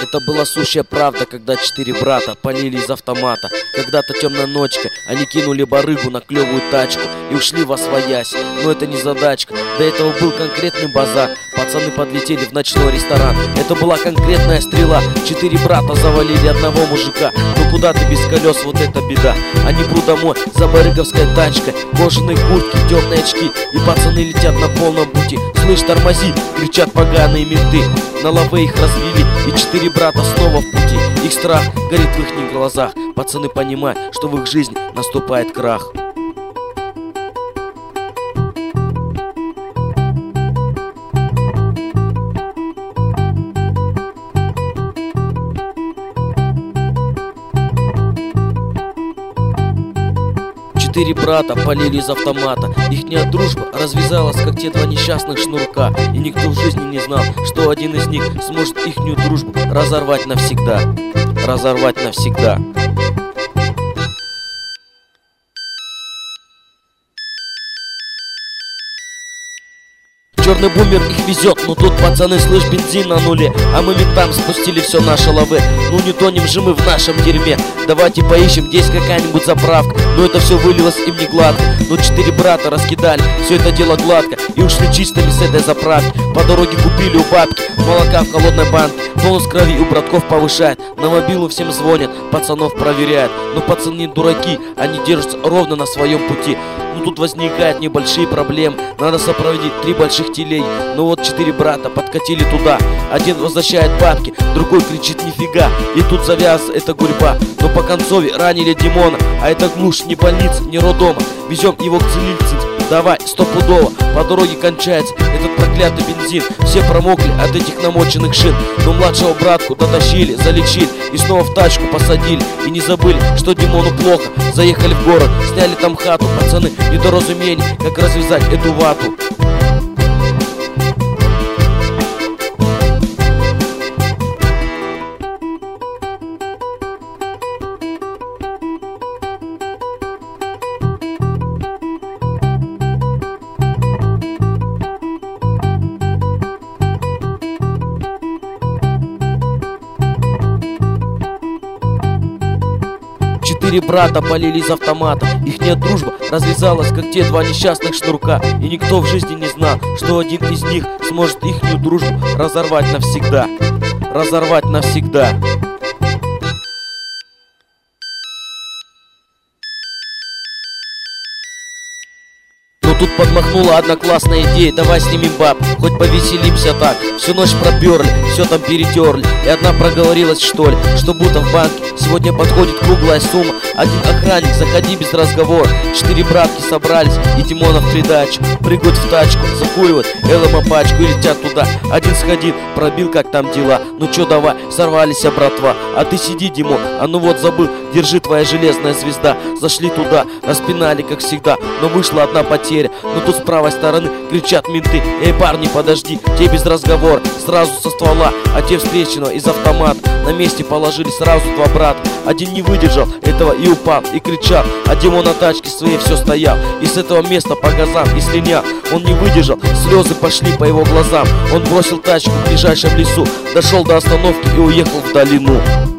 Это была сущая правда, когда 4 брата полили из автомата. Когда-то темной ночкой они кинули барыгу на клевую тачку и ушли восвоясь. Но это не задачка, до этого был конкретный базар. Пацаны подлетели в ночной ресторан. Это была конкретная стрела. 4 брата завалили одного мужика. Ну куда ты без колес, вот это беда. Они прут домой за барыговской тачкой. Кожаные куртки, темные очки. И пацаны летят на полном пути. Слышь, тормози, кричат поганые менты. На лаве их развели, и 4 брата снова в пути. Их страх горит в их глазах. Пацаны понимают, что в их жизни наступает крах. Четыре брата полили из автомата. Ихняя дружба развязалась, как те 2 несчастных шнурка. И никто в жизни не знал, что один из них сможет ихнюю дружбу разорвать навсегда. Разорвать навсегда. Черный бумер их везет, но тут, пацаны, слышь, бензин на нуле. А мы ментам спустили все наши лавы. Ну не тонем же мы в нашем дерьме. Давайте поищем, здесь какая-нибудь заправка. Но это все вылилось им не гладко. Но 4 брата раскидали все это дело гладко и ушли чистыми с этой заправки. По дороге купили у бабки молока в холодной банке. Тонус крови у братков повышает. На мобилу всем звонят, пацанов проверяют. Но пацаны дураки, они держатся ровно на своем пути. Ну тут возникают небольшие проблемы. Надо сопроводить 3 больших телеги. Но вот 4 брата подкатили туда. Один возвращает бабки, другой кричит нифига. И тут завязывается эта гурьба. Но по концове ранили Димона. А это глушь, не больница, не роддома. Везем его к целительнице. Давай, стопудово. По дороге кончается этот проклятый бензин. Все промокли от этих намоченных шин. Но младшего братку дотащили, залечили и снова в тачку посадили. И не забыли, что Димону плохо. Заехали в город, сняли там хату. Пацаны, недоразумение, как развязать эту вату. Четыре брата полили из автомата. Ихняя дружба развязалась, как те 2 несчастных шнурка. И никто в жизни не знал, что один из них сможет ихнюю дружбу разорвать навсегда. Разорвать навсегда. Тут подмахнула одна классная идея. Давай снимем баб, хоть повеселимся так. Всю ночь проперли, все там перетерли. И одна проговорилась, что ли, что будто в банке сегодня подходит круглая сумма. Один охранник, заходи без разговора. 4 братки собрались и Димона в придачу. Прыгают в тачку, закуривают ЛМА пачку и летят туда. Один сходил, пробил, как там дела. Ну чё, давай, сорвались, братва. А ты сиди, Димон, а ну вот забыл. Держи, твоя железная звезда. Зашли туда, распинали, как всегда. Но вышла одна потеря. Но тут с правой стороны кричат менты: эй, парни, подожди, те без разговора, сразу со ствола. А те встречного из автомата на месте положили сразу 2 брата. Один не выдержал этого и упал, и кричал. А Димон на тачке своей все стоял и с этого места по газам и слинял. Он не выдержал, слезы пошли по его глазам. Он бросил тачку в ближайшем лесу, дошел до остановки и уехал в долину.